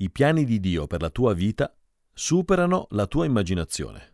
I piani di Dio per la tua vita superano la tua immaginazione.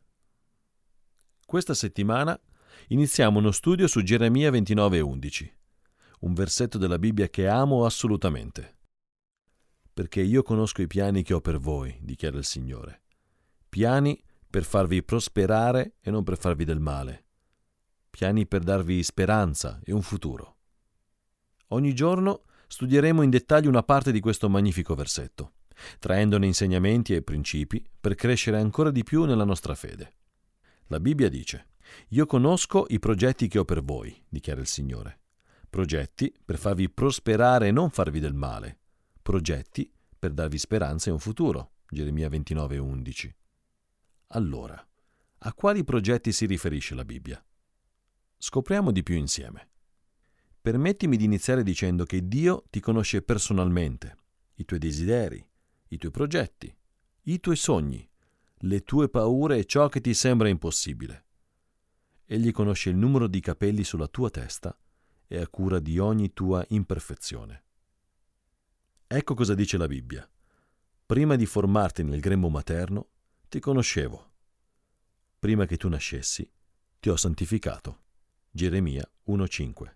Questa settimana iniziamo uno studio su Geremia 29:11, un versetto della Bibbia che amo assolutamente. Perché io conosco i piani che ho per voi, dichiara il Signore. Piani per farvi prosperare e non per farvi del male. Piani per darvi speranza e un futuro. Ogni giorno studieremo in dettaglio una parte di questo magnifico versetto, traendone insegnamenti e principi per crescere ancora di più nella nostra fede. La Bibbia dice: «Io conosco i progetti che ho per voi», dichiara il Signore. Progetti per farvi prosperare e non farvi del male. Progetti per darvi speranza e un futuro. Geremia 29:11. Allora, a quali progetti si riferisce la Bibbia? Scopriamo di più insieme. Permettimi di iniziare dicendo che Dio ti conosce personalmente, i tuoi desideri, i tuoi progetti, i tuoi sogni, le tue paure e ciò che ti sembra impossibile. Egli conosce il numero di capelli sulla tua testa e ha cura di ogni tua imperfezione. Ecco cosa dice la Bibbia. Prima di formarti nel grembo materno, ti conoscevo. Prima che tu nascessi, ti ho santificato. Geremia 1:5.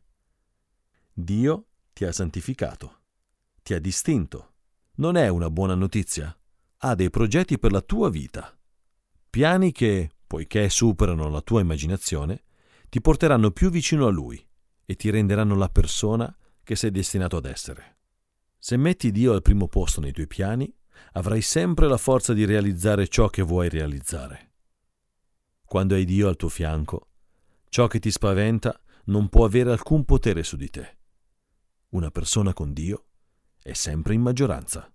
Dio ti ha santificato, ti ha distinto. Non è una buona notizia? Ha dei progetti per la tua vita. Piani che, poiché superano la tua immaginazione, ti porteranno più vicino a Lui e ti renderanno la persona che sei destinato ad essere. Se metti Dio al primo posto nei tuoi piani, avrai sempre la forza di realizzare ciò che vuoi realizzare. Quando hai Dio al tuo fianco, ciò che ti spaventa non può avere alcun potere su di te. Una persona con Dio è sempre in maggioranza.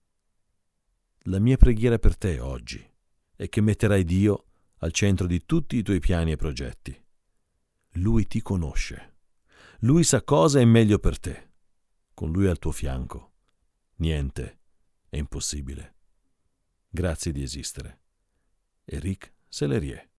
La mia preghiera per te oggi è che metterai Dio al centro di tutti i tuoi piani e progetti. Lui ti conosce. Lui sa cosa è meglio per te. Con Lui al tuo fianco, niente è impossibile. Grazie di esistere. Eric Sellerier.